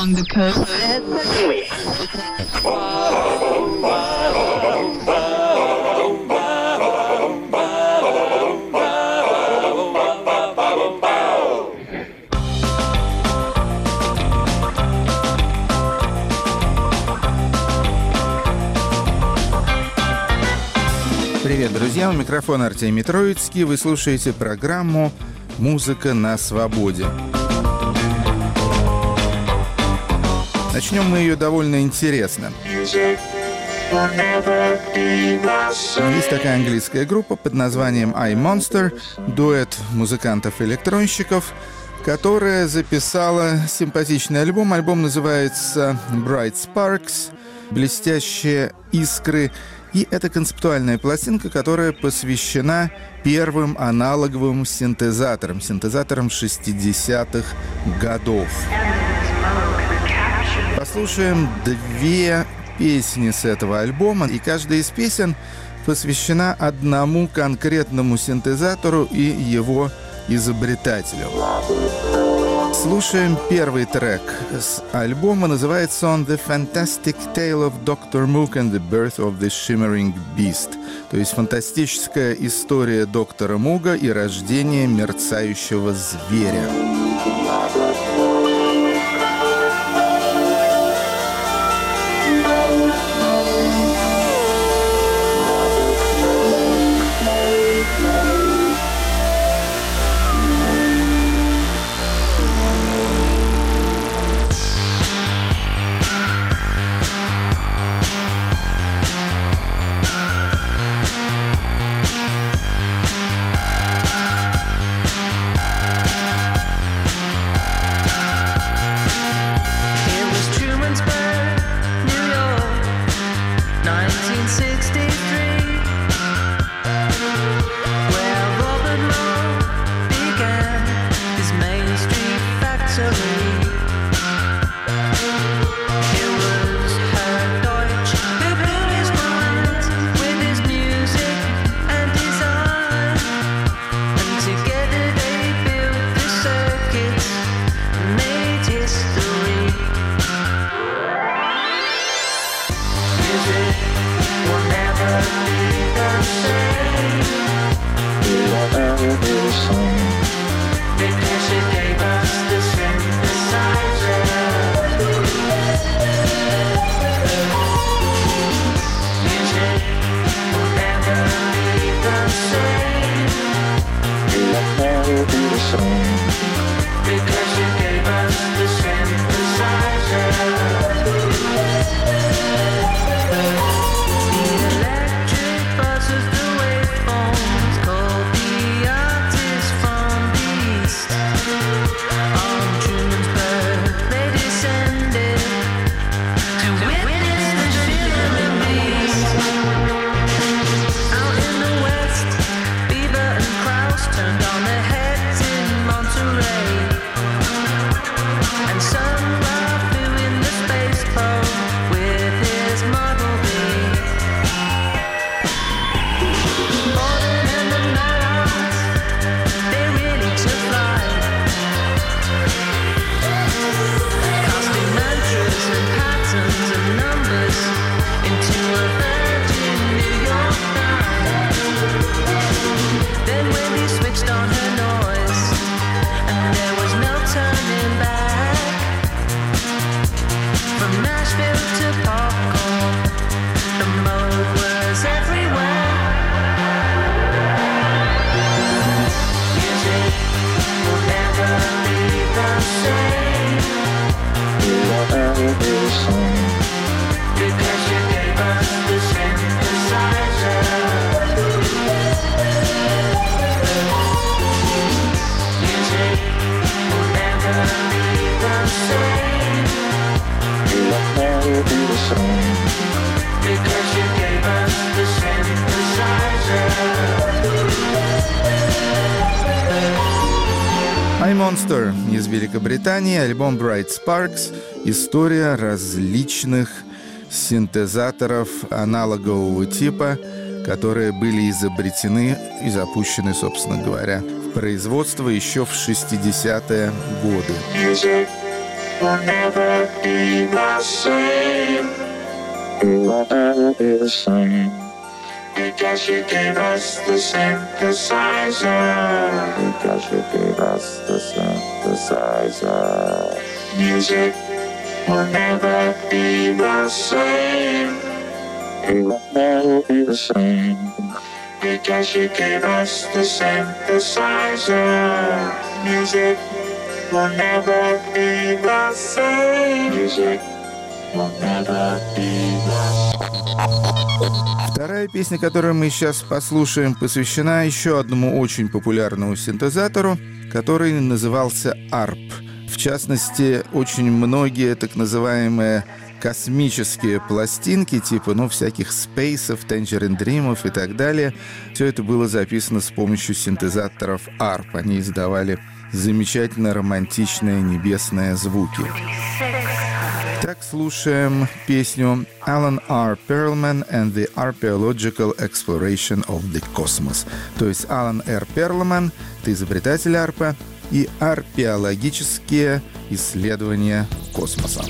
along the coast. Привет, друзья! У микрофона Артемий Троицкий. Вы слушаете программу «Музыка на свободе». Начнем мы ее довольно интересно. Есть такая английская группа под названием I Monster, дуэт музыкантов-электронщиков, которая записала симпатичный альбом. Альбом называется Bright Sparks, «Блестящие искры». И это концептуальная пластинка, которая посвящена первым аналоговым синтезаторам 60-х годов. Послушаем две песни с этого альбома, и каждая из песен посвящена одному конкретному синтезатору и его изобретателю. Слушаем первый трек с альбома. Называется он «The Fantastic Tale of Dr. Moog and the Birth of the Shimmering Beast». То есть фантастическая история доктора Муга и рождение мерцающего зверя. I Monster из Великобритании, альбом Bright Sparks, история различных синтезаторов аналогового типа, которые были изобретены и запущены, собственно говоря, в производство еще в 60-е годы. will never be the same. It will never be the same. Because you gave us the synthesizer. Because you gave us the synthesizer. Music will never be the same. It will never be the same. Because you gave us the synthesizer. Music will never be the same. Music will never be the same. Вторая песня, которую мы сейчас послушаем, посвящена еще одному очень популярному синтезатору, который назывался ARP. В частности, очень многие так называемые космические пластинки, типа, всяких спейсов, Tangerine Dream'ов и так далее, все это было записано с помощью синтезаторов ARP. Они издавали замечательно романтичные небесные звуки. Так, слушаем песню Alan R. Perlman and the Archaeological Exploration of the Cosmos. То есть Алан Р. Перлман, это изобретатель арпа, и археологические исследования космоса.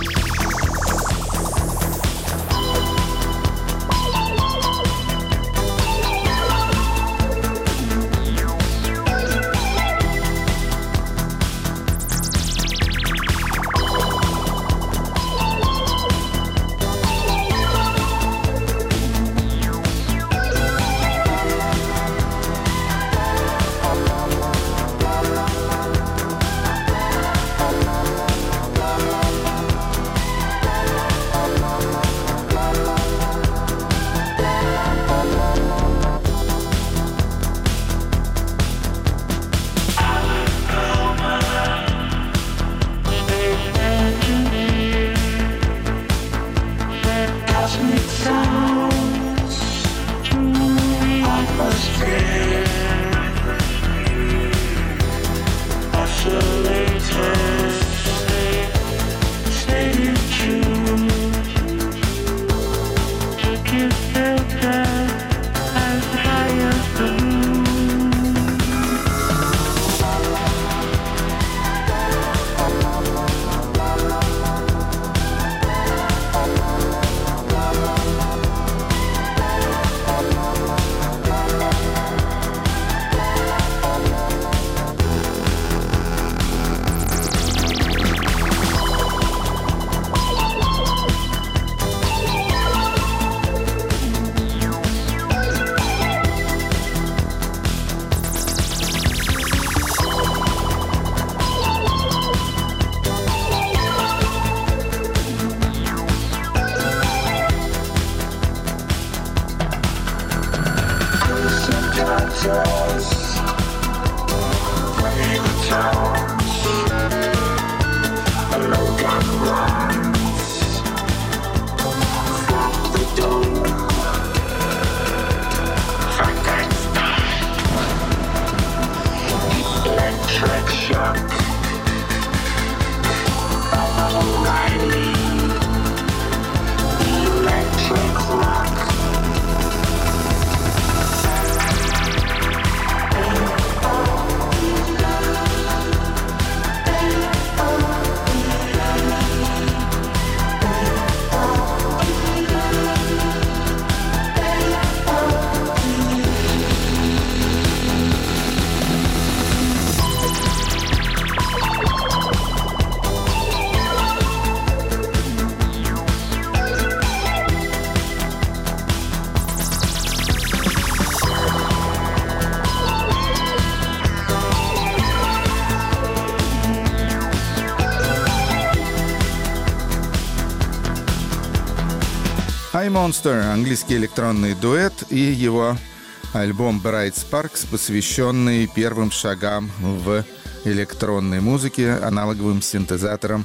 I Monster, английский электронный дуэт, и его альбом Bright Sparks, посвященный первым шагам в электронной музыке, аналоговым синтезаторам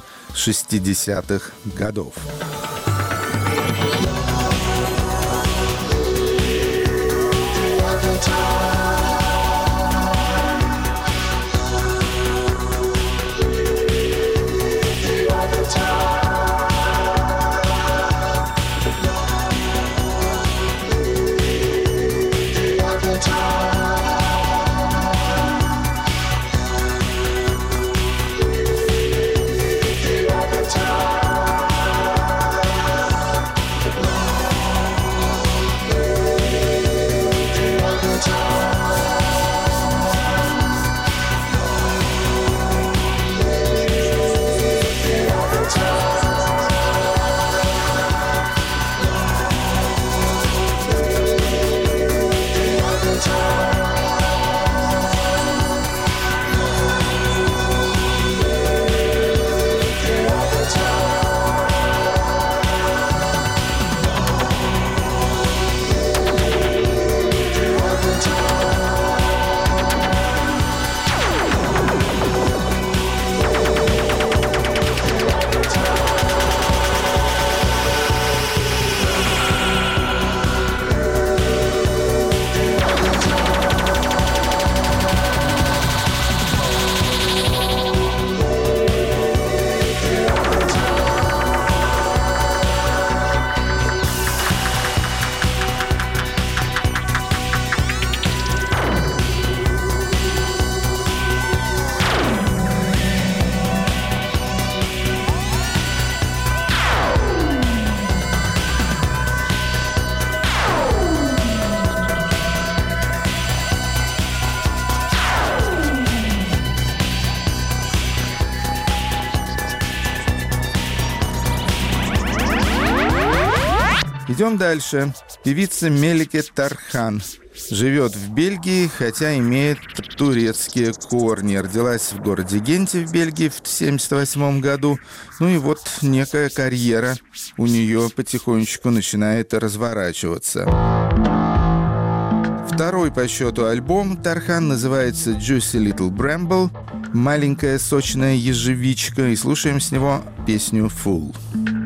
60-х годов. Идем дальше. Певица Мелике Тархан живет в Бельгии, хотя имеет турецкие корни. Родилась в городе Генте в Бельгии в 1978 году. Ну и вот некая карьера у нее потихонечку начинает разворачиваться. Второй по счету альбом Тархан называется «Juicy Little Bramble», «Маленькая сочная ежевичка», и слушаем с него песню «Fool».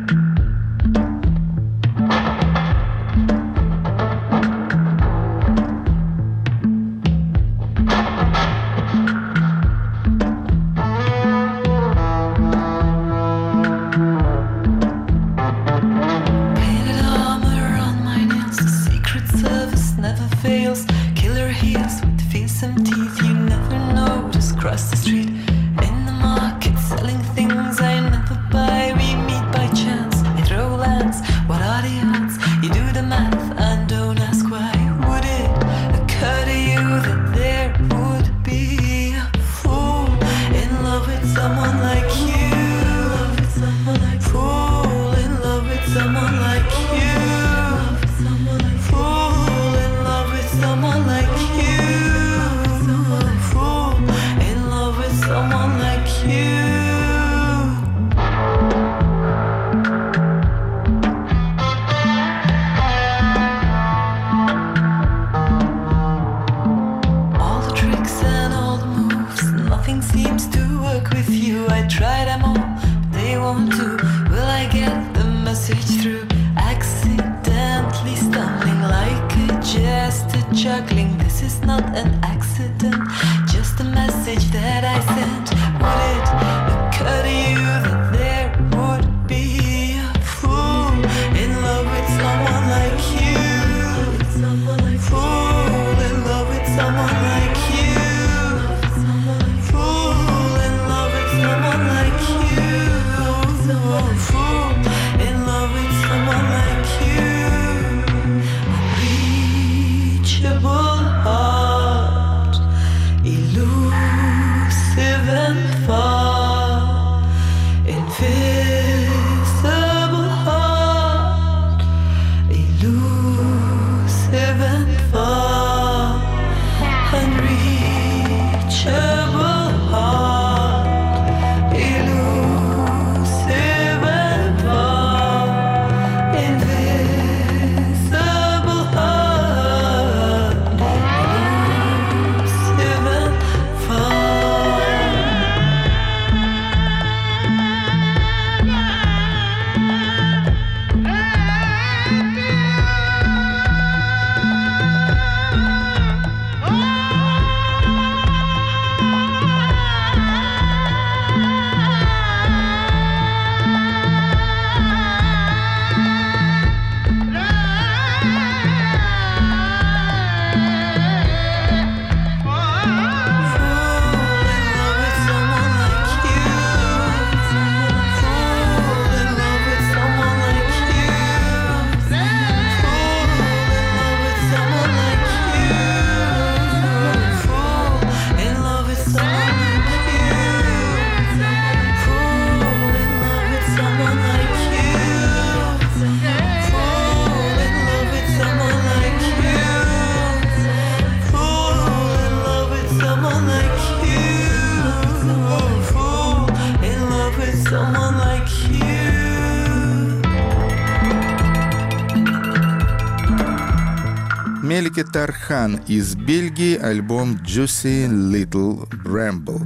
Мелике Тархан из Бельгии, альбом «Juicy Little Bramble».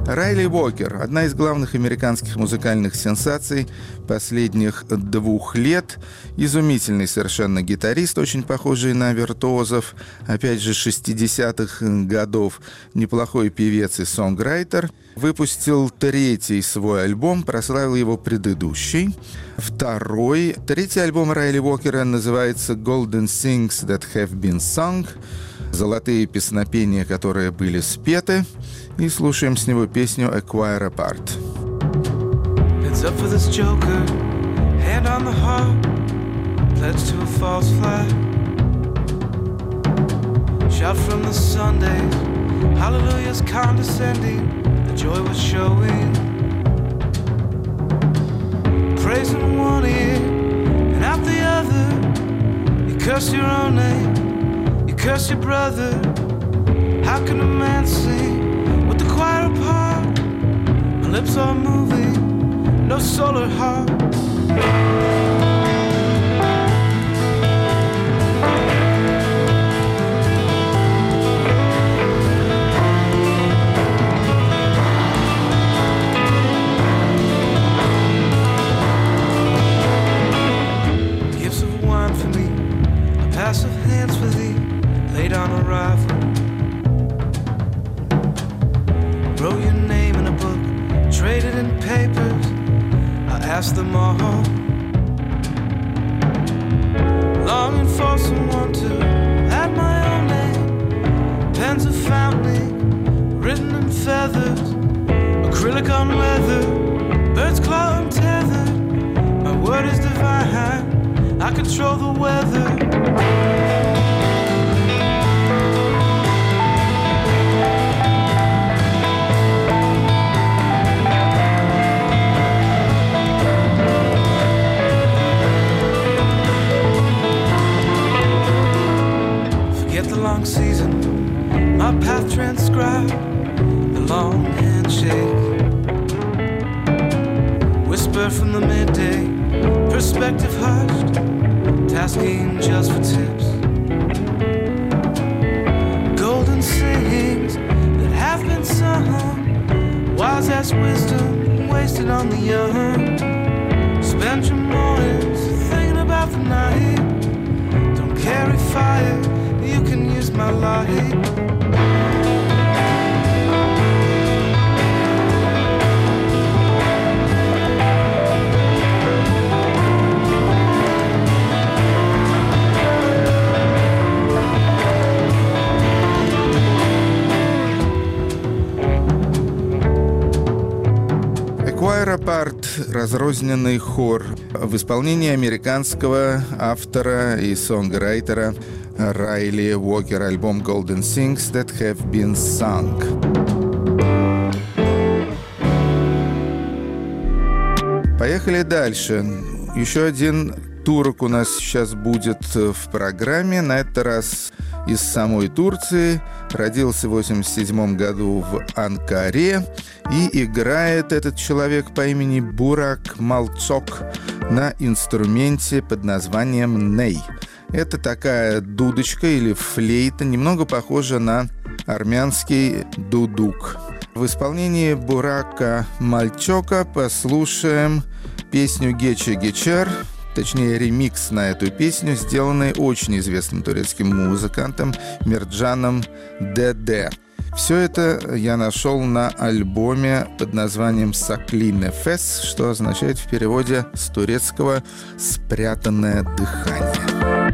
Райли Уокер – одна из главных американских музыкальных сенсаций последних 2 лет. Изумительный совершенно гитарист, очень похожий на виртуозов. Опять же, 60-х годов неплохой певец и сонграйтер. Выпустил 3-й свой альбом, прославил его предыдущий. 3-й альбом Райли Уокера называется «Golden Things That Have Been Sung». «Золотые песнопения, которые были спеты». И слушаем с него песню «A Choir Apart». It's up for this joker, hand on the heart, pledge to a false flag. Shout from the Sundays, hallelujahs condescending, the joy was showing. Praising one ear and out the other, you curse your own name, you curse your brother. How can a man sing with the choir apart? My lips are moving, no soul or heart. Gifts of wine for me, a pass of hands for thee, laid on arrival. Wrote your name in a book, traded in papers, I asked them all. Longing for someone to add my own name. Pens of fountain, written in feathers, acrylic on leather, bird's claw untethered. My word is divine, I control the weather. Long season, my path transcribed, the long handshake, whisper from the midday, perspective hushed, tasking just for tips, golden sayings that have been sung, wise as wisdom wasted on the young. Spend your mornings thinking about the night, don't carry fire, you can use my light. A Choir Apart — разрозненный хор в исполнении американского автора и сонграйтера Райли Уокер, альбом «Golden Things That Have Been Sung». Поехали дальше. Еще один турок у нас сейчас будет в программе. На этот раз из самой Турции. Родился в 1987 году в Анкаре. И играет этот человек по имени Бурак Малцок на инструменте под названием ней. Это такая дудочка или флейта, немного похожа на армянский дудук. В исполнении Бурака Мальчока послушаем песню «Гече Гечер», точнее ремикс на эту песню, сделанный очень известным турецким музыкантом Мирджаном ДД. Все это я нашел на альбоме под названием «Сакли Нефес», что означает в переводе с турецкого «спрятанное дыхание».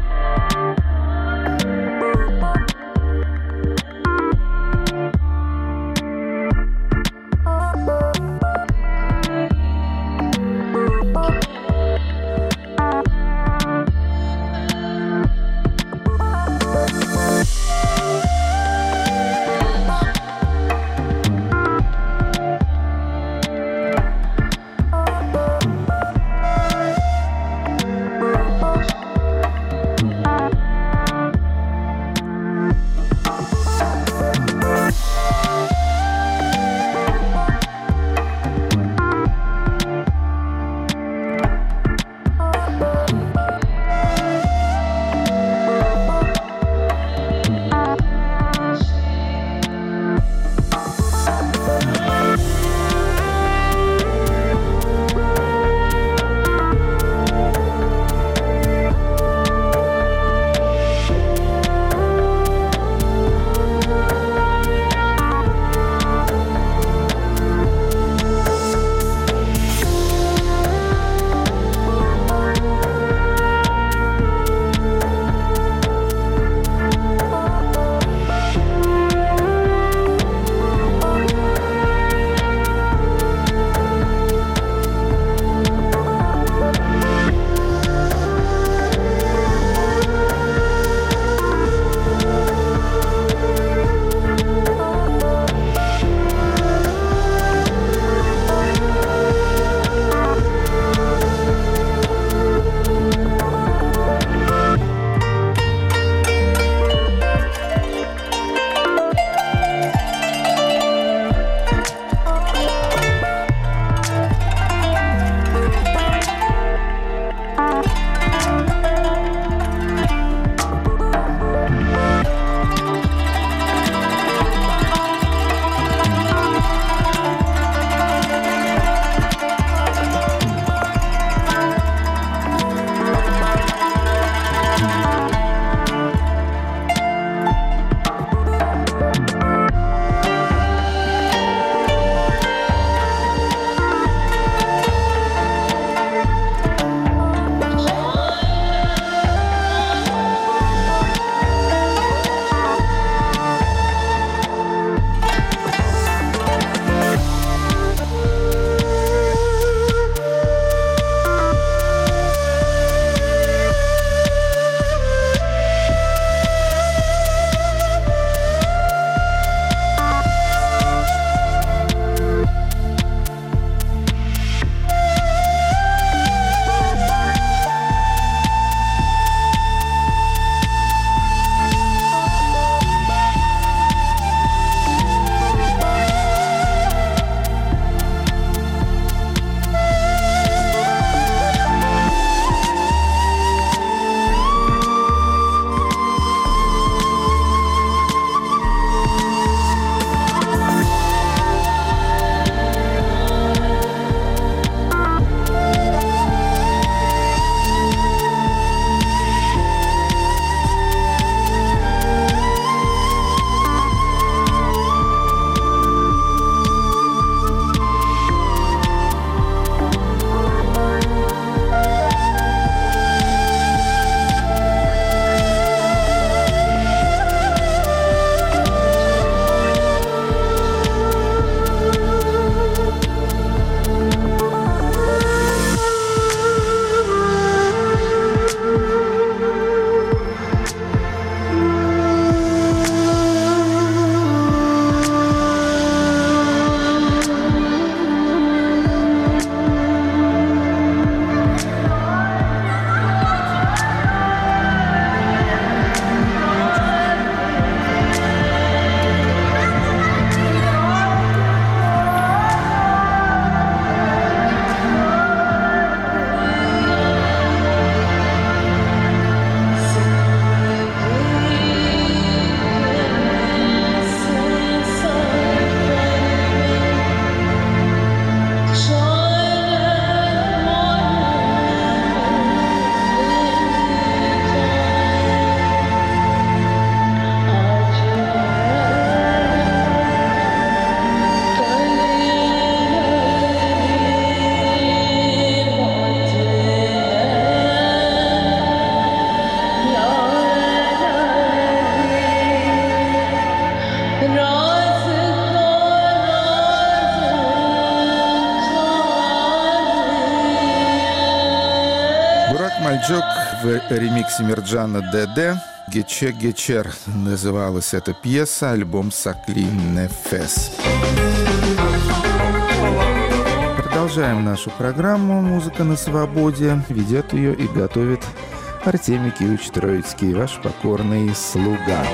Джок в ремиксе Мирджана ДД. «Гече Гечер» называлась эта пьеса, альбом «Сакли Нефес». Продолжаем нашу программу «Музыка на свободе». Ведет ее и готовит Артемий Киевич Троицкий, ваш покорный слуга.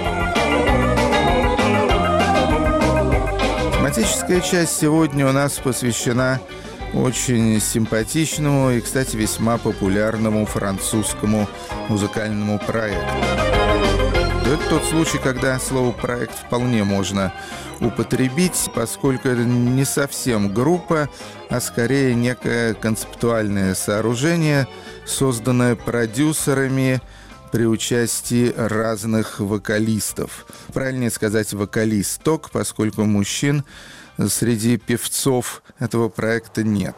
Тематическая часть сегодня у нас посвящена очень симпатичному и, кстати, весьма популярному французскому музыкальному проекту. Это тот случай, когда слово «проект» вполне можно употребить, поскольку это не совсем группа, а скорее некое концептуальное сооружение, созданное продюсерами при участии разных вокалистов. Правильнее сказать «вокалисток», поскольку мужчин среди певцов этого проекта нет.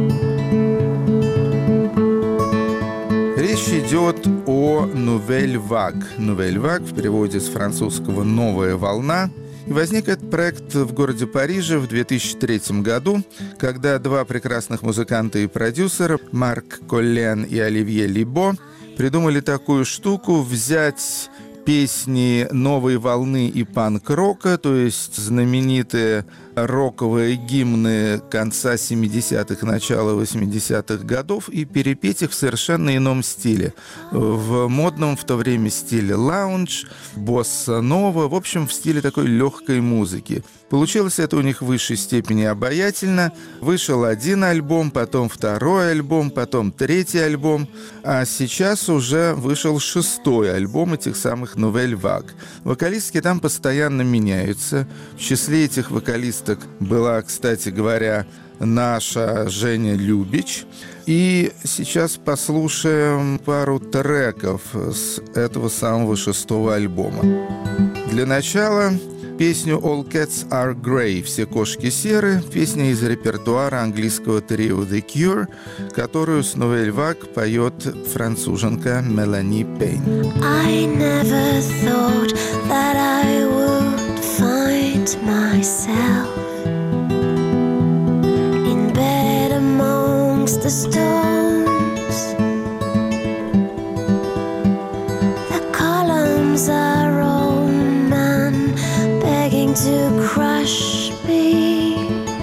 Речь идет о «Nouvelle Vague». «Nouvelle Vague» в переводе с французского «новая волна». И возник этот проект в городе Париже в 2003 году, когда два прекрасных музыканта и продюсера, Марк Коллен и Оливье Либо, придумали такую штуку: взять песни новой волны и панк-рока, то есть знаменитые роковые гимны конца 70-х, начала 80-х годов, и перепеть их в совершенно ином стиле. В модном в то время стиле лаунж, босса-нова, в общем, в стиле такой легкой музыки. Получилось это у них в высшей степени обаятельно. Вышел один альбом, потом второй альбом, потом третий альбом, а сейчас уже вышел 6-й альбом этих самых Nouvelle Vague. Вокалистки там постоянно меняются. В числе этих вокалисток была, кстати говоря, наша Женя Любич. И сейчас послушаем пару треков с этого самого 6-го альбома. Для начала песню «All Cats Are Grey» «Все кошки серы», песня из репертуара английского трио The Cure, которую с Nouvelle Vague поет француженка Мелани Пейн. I never thought that I would find myself in bed amongst the stones. The columns are old man begging to crush me.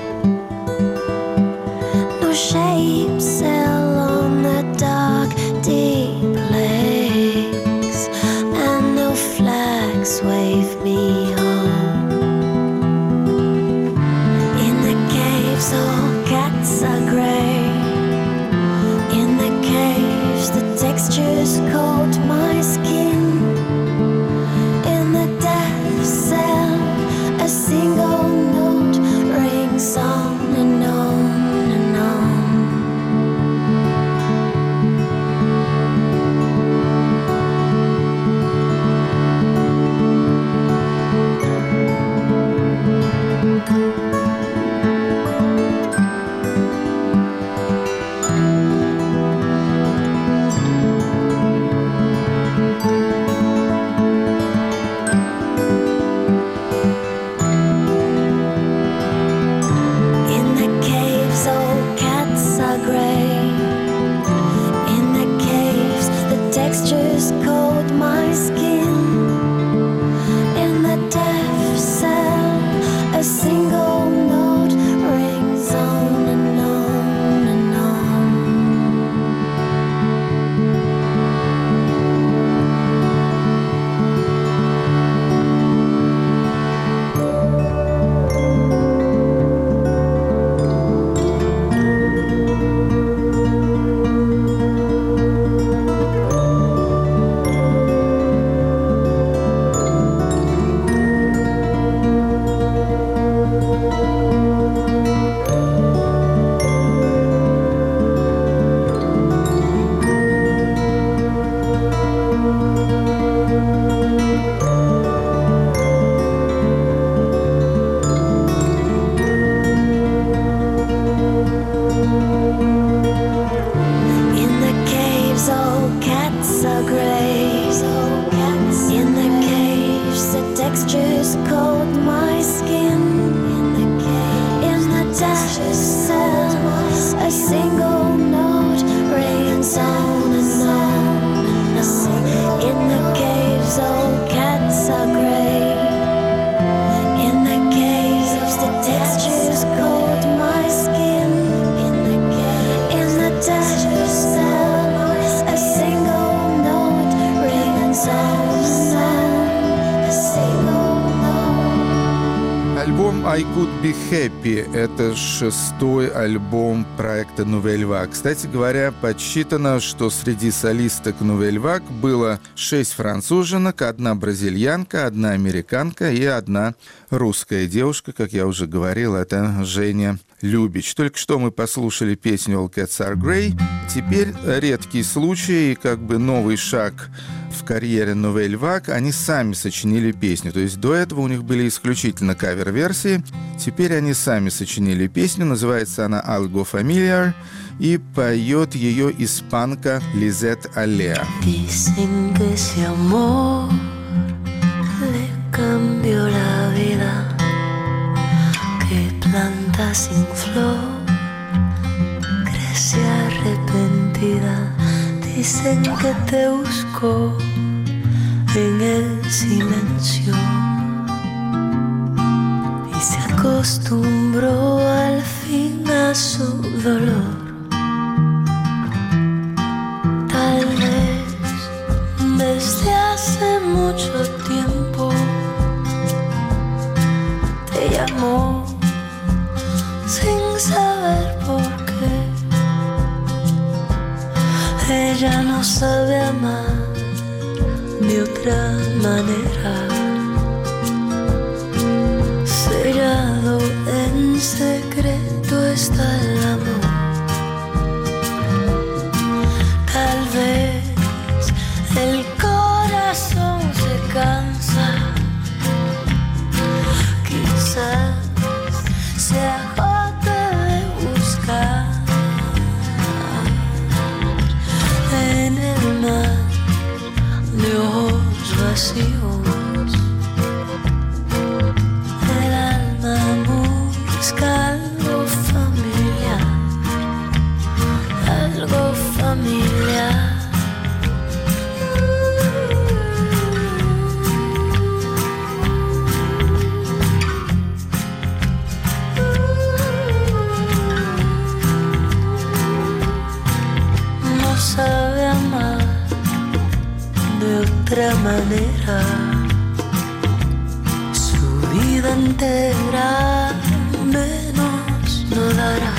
No shapes along the dark deep lakes, and no flags wave me home. In the caves all cats are grey. In the caves the textures coat my skin. In the death cell a single note rings on and on and on. Альбом «I Could Be Happy» — это 6-й альбом проекта Nouvelle Vague. Кстати говоря, подсчитано, что среди солисток Nouvelle Vague было 6 француженок, 1 бразильянка, 1 американка и 1 русская девушка, как я уже говорил, это Женя Любич. Только что мы послушали песню «All Cats Are Grey». Теперь редкий случай, как бы новый шаг в карьере Nouvelle Vague. Они сами сочинили песню. То есть до этого у них были исключительно кавер-версии. Теперь они сами сочинили песню. Называется она «Algo Familiar». И поет ее испанка Лизет Аллеа. Dicen que ese amor le cambió la vida, que planta sin flor crece arrepentida. Dicen que te buscó en el silencio y se acostumbró al fin a su dolor. Tal vez desde hace mucho tiempo te llamó sin saber por qué. Ella no sabe amar de otra manera. Sellado en secreto está el amor. Tal vez el corazón se cansa, quizás se agota de buscar en el mar de ojos vacíos. El alma busca algo familiar, algo familiar. No sabe amar de otra manera. Su vida entera menos no dará.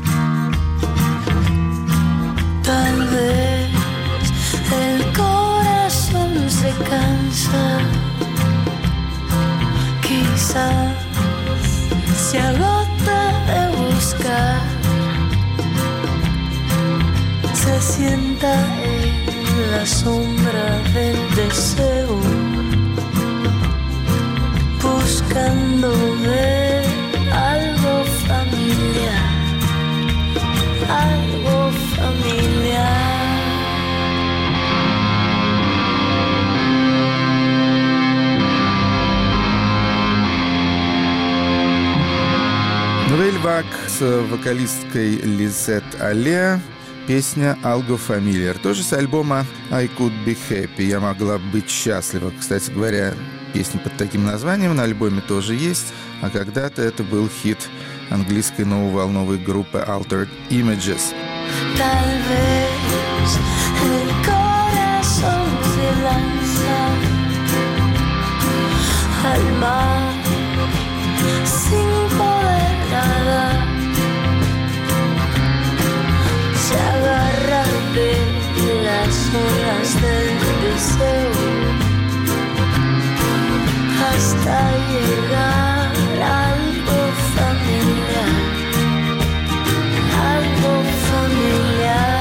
Tal vez el corazón se cansa, quizás se agota de buscar, se sienta en la sombra del deseo, buscando ver algo familiar, algo familiar. Nouvelle Vague с вокалисткой Лизет Аллеа. Песня «Algo Familiar». Тоже с альбома «I Could Be Happy». «Я могла быть счастлива». Кстати говоря, песни под таким названием на альбоме тоже есть. А когда-то это был хит английской нововолновой группы Altered Images. Tal vez el corazón se lanza al mar sin poder nadar, se agarra de las olas del deseo hasta llegar a algo familiar, algo familiar.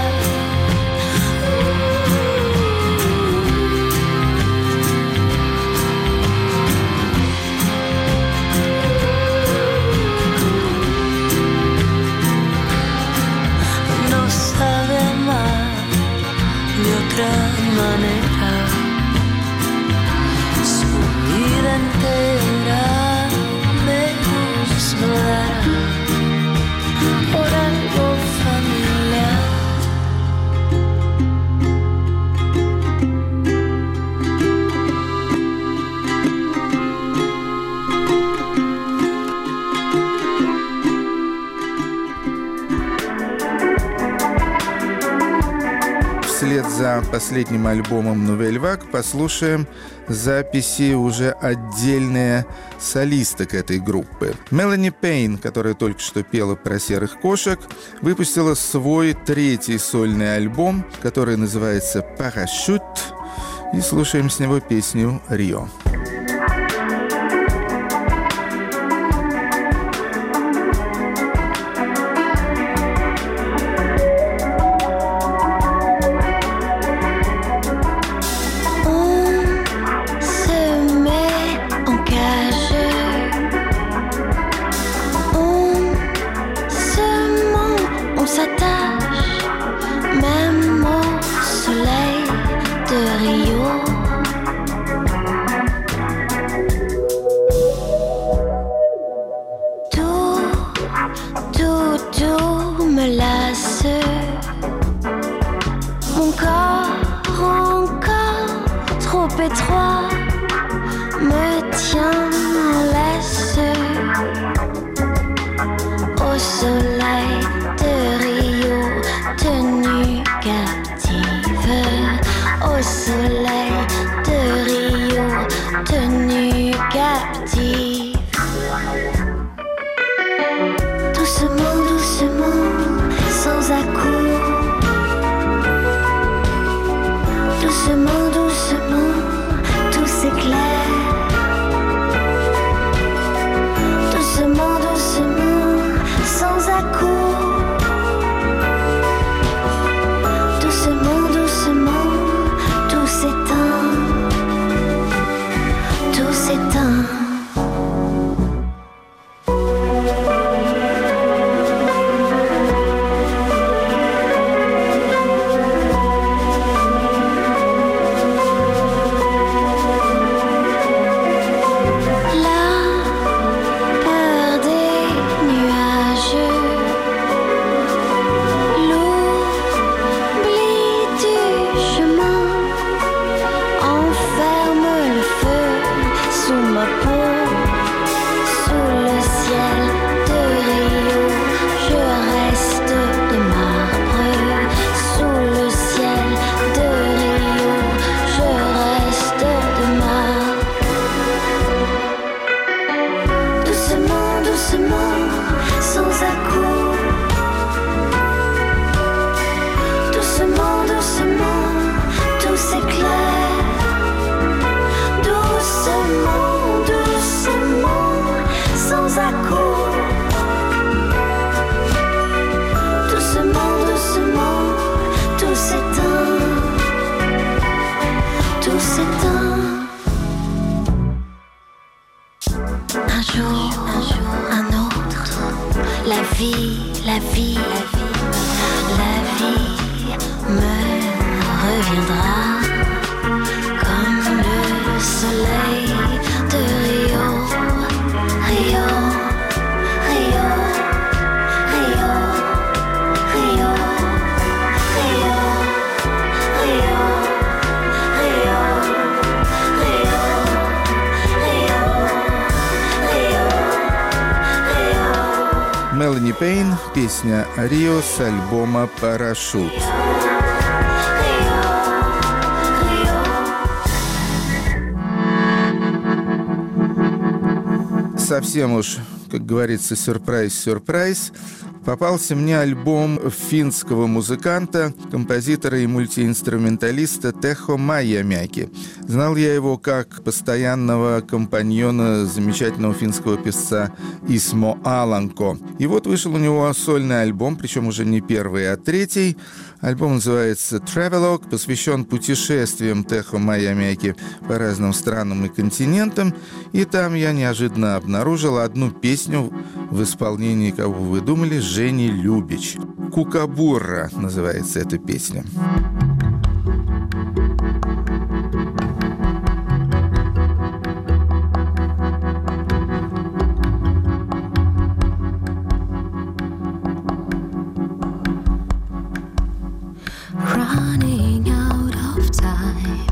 вслед за последним альбомом Nouvelle Vague послушаем записи уже отдельные солисток этой группы. Мелани Пейн, которая только что пела про серых кошек, выпустила свой третий сольный альбом, который называется «Parachute», и слушаем с него песню «Рио». Étroit me tient en laisse au soleil de Rio, tenue captive au soleil de Rio, tenue captive. Doucement, doucement, sans à-coups. Doucement, doucement, tout s'éclaire. Doucement, doucement, sans à-coups. Doucement, doucement, tout s'éteint. Tout s'éteint. La vie me reviendra comme le soleil de Rio, Rio, Rio, Rio, Rio, Rio, Rio, Rio, Rio, Rio, Rio. Мелани Пейн, песня «Рио» с альбома «Парашют». Совсем уж, как говорится, сюрприз-сюрприз, попался мне альбом финского музыканта, композитора и мультиинструменталиста Техо Майямяки. Знал я его как постоянного компаньона замечательного финского певца Исмо Аланко. И вот вышел у него сольный альбом, причем уже не первый, а третий. Альбом называется «Travelogue», посвящен путешествиям Техо Майямяки по разным странам и континентам. И там я неожиданно обнаружил одну песню в исполнении, кого вы думали, Жени Любич. «Кукабурра» называется эта песня. Running out of time,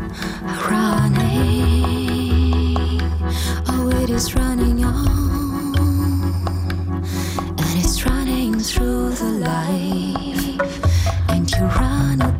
running, oh it is running on, and it's running through the life, and you run at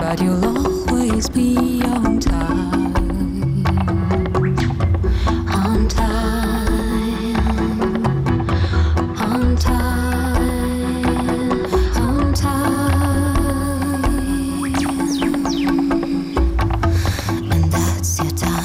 but you'll always be on time. On time. On time. On time. And that's your time.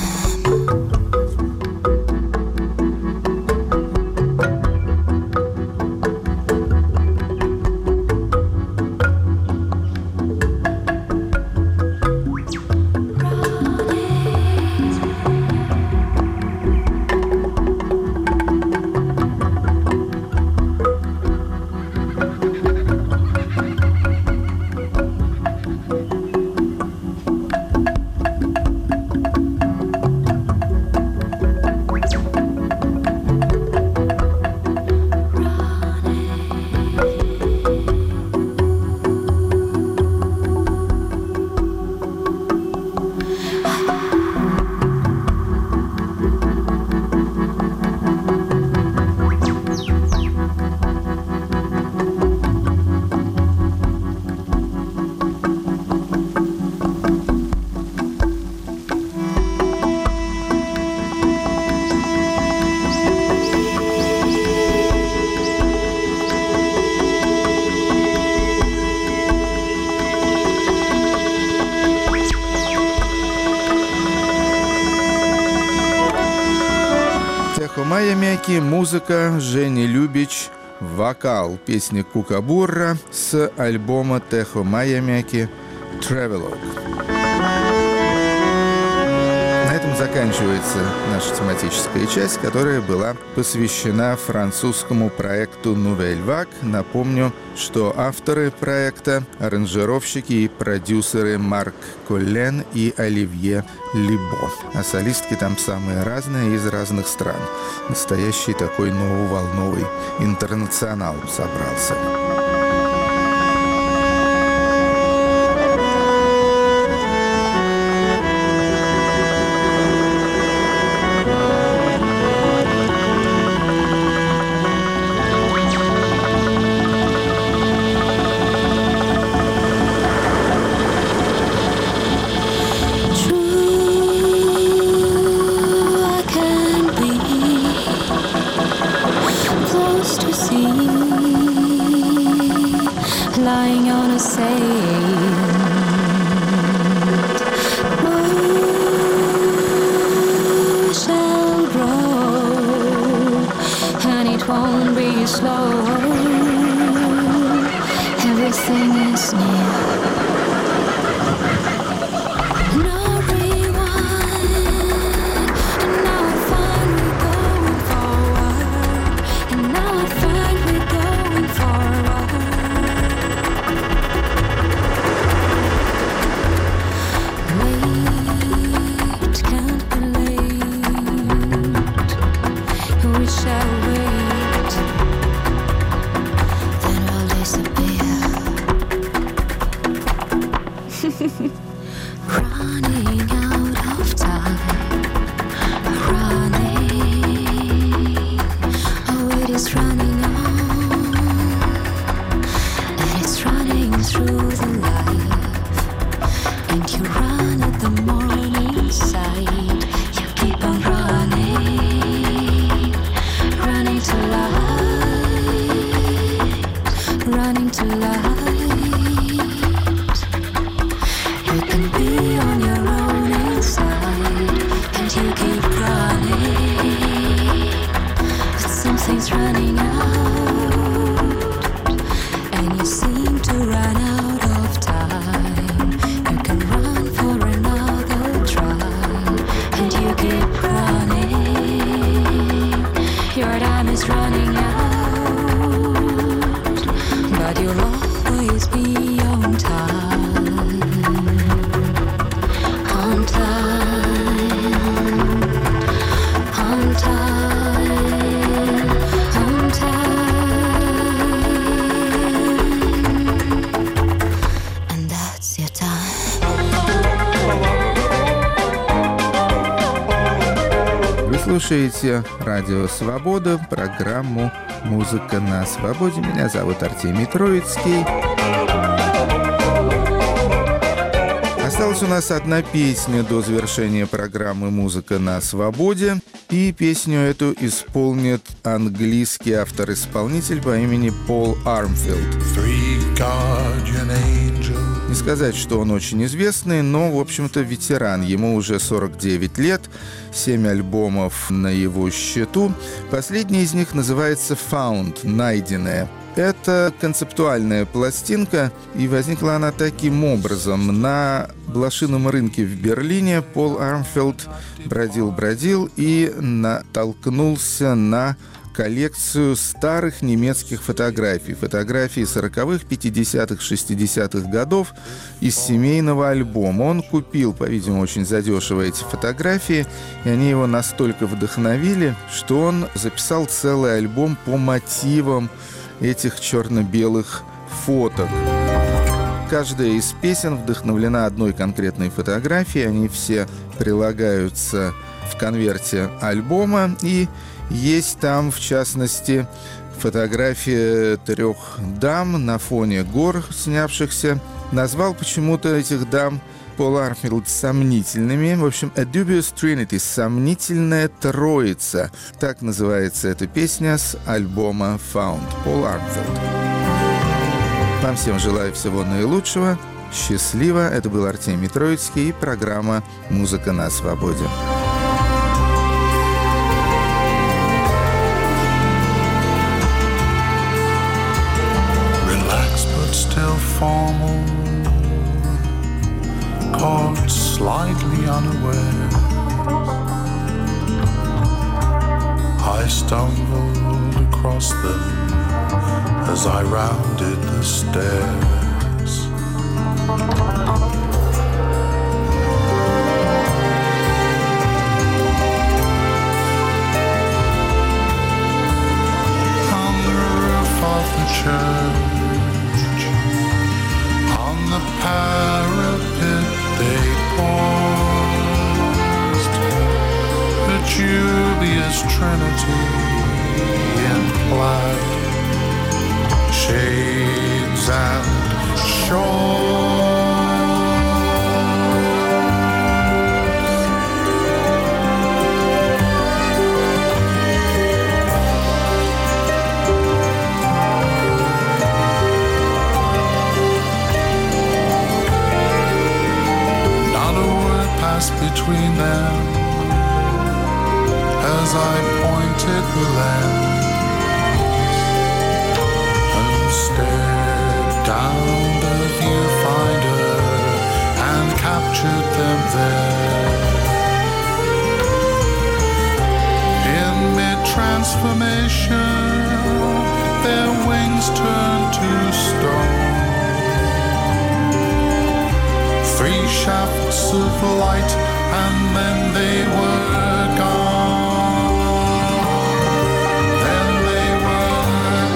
Майя Мяки, музыка, Женя Любич, вокал песни Кукабурра с альбома Техо Майя Мяки «Travelogue». На этом заканчивается наша тематическая часть, которая была посвящена французскому проекту Nouvelle Vague. Напомню, что авторы проекта — аранжировщики и продюсеры Марк Коллен и Оливье Либо. А солистки там самые разные, из разных стран. Настоящий такой нововолновый интернационал собрался. Lying on a sand, we shall grow, and it won't be slow. Everything is new. No rewind, and now I find we're going forward, and now I find we're going forward. Wait, can't be late. We shall wait, then we'll disappear. Running out of time, running. Oh, it is running on, and it's running through the life. And you run at the morning side. You keep on running, running to light, running to light. You can be on your own inside, and you keep running, but something's running out, and you seem to run out of time. You can run for another try, and you keep running. Your time is running out, but you'll always be on time. On time, on time, on time, and that's your time. Вы слушаете Радио Свобода, программу «Музыка на свободе». Меня зовут Артемий Троицкий. Осталась у нас одна песня до завершения программы «Музыка на свободе». И песню эту исполнит английский автор-исполнитель по имени Пол Армфилд. Не сказать, что он очень известный, но, в общем-то, ветеран. Ему уже 49 лет, 7 альбомов на его счету. Последний из них называется «Found», «Найденная». Это концептуальная пластинка, и возникла она таким образом. На блошином рынке в Берлине Пол Армфилд бродил и натолкнулся на коллекцию старых немецких фотографий. Фотографии 40-х, 50-х, 60-х годов из семейного альбома. Он купил, по-видимому, очень задешево эти фотографии, и они его настолько вдохновили, что он записал целый альбом по мотивам этих черно-белых фоток. Каждая из песен вдохновлена одной конкретной фотографией. Они все прилагаются в конверте альбома. И есть там, в частности, фотография 3 дам на фоне гор, снявшихся. Назвал почему-то этих дам Пол Армфилд сомнительными. В общем, «A Dubious Trinity» — «Сомнительная троица». Так называется эта песня с альбома «Found». Пол Армфилд. Вам всем желаю всего наилучшего. Счастливо. Это был Артемий Троицкий и программа «Музыка на свободе». Relaxed but still formal, caught slightly unaware. I stumbled across them as I rounded the stairs. On the roof of the church, on the parapet they paused, a dubious trinity in plaid, shades and shawls. Between them as I pointed the lens and stared down the viewfinder and captured them there. In mid-transformation their wings turned to stone. 3 shafts of light, and then they were gone. Then they were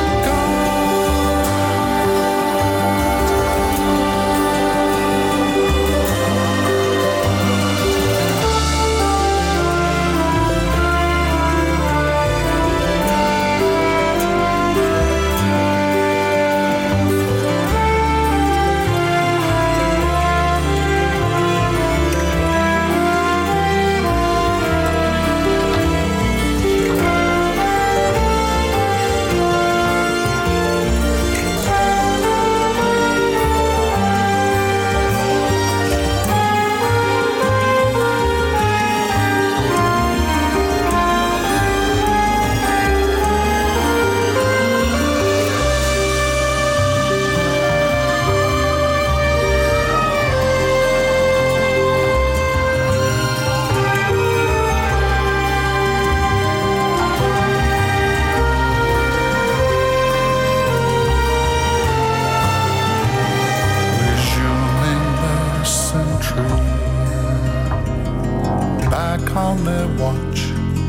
on their watch.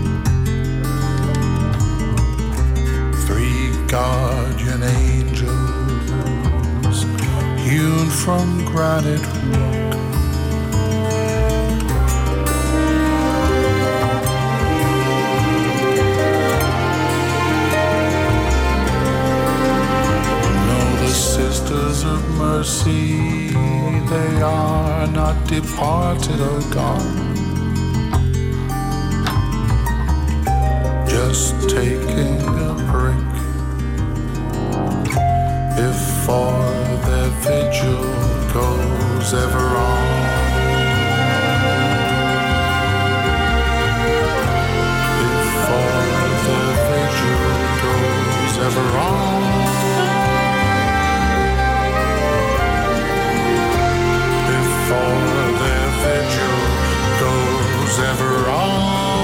3 guardian angels hewn from granite rock. No, the sisters of mercy, they are are not departed or gone, just taking a break. If for their vigil goes ever on, if for their vigil goes ever on, if for their vigil goes ever on.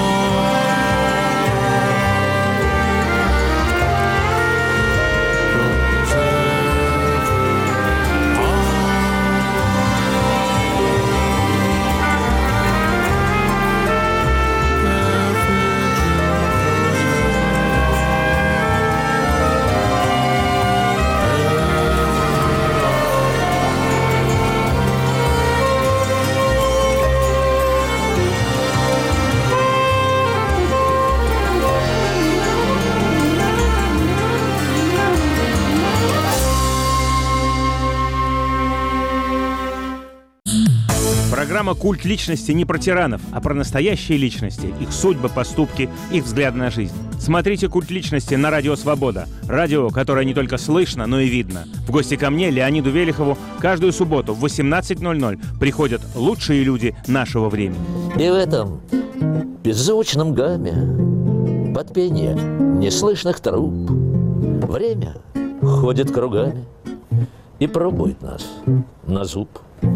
Программа «Культ личности» не про тиранов, а про настоящие личности, их судьбы, поступки, их взгляд на жизнь. Смотрите «Культ личности» на Радио Свобода. Радио, которое не только слышно, но и видно. В гости ко мне, Леониду Велихову, каждую субботу в 18:00 приходят лучшие люди нашего времени. И в этом беззвучном гамме, под пение неслышных труб, время ходит кругами и пробует нас на зуб.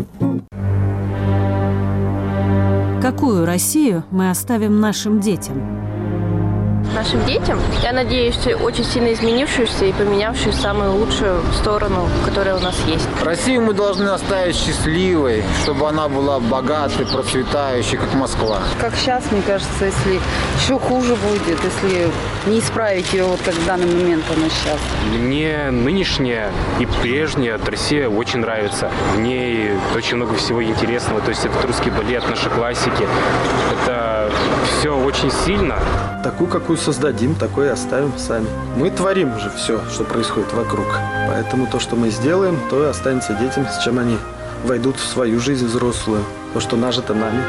Какую Россию мы оставим нашим детям? Нашим детям, я надеюсь, очень сильно изменившуюся и поменявшую самую лучшую сторону, которая у нас есть. Россию мы должны оставить счастливой, чтобы она была богатой, процветающей, как Москва. Как сейчас, мне кажется, если еще хуже будет, если не исправить ее, вот как в данный момент она сейчас. Мне нынешняя и прежняя Россия очень нравится. В ней очень много всего интересного. То есть этот русский балет, наши классики. Это все очень сильно. Такую, какую создадим, такой и оставим сами. Мы творим же все, что происходит вокруг. Поэтому то, что мы сделаем, то и останется детям, с чем они войдут в свою жизнь взрослую. То, что нажито нами.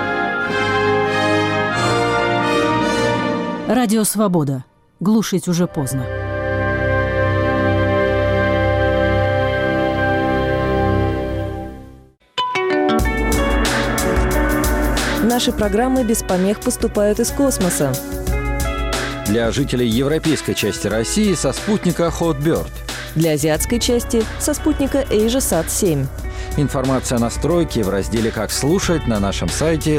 Радио Свобода. Глушить уже поздно. Наши программы без помех поступают из космоса. Для жителей европейской части России со спутника Hotbird. Для азиатской части со спутника AsiaSat-7. Информация о настройке в разделе «Как слушать» на нашем сайте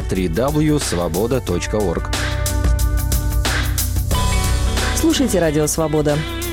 www.svoboda.org. Слушайте Радио Свобода.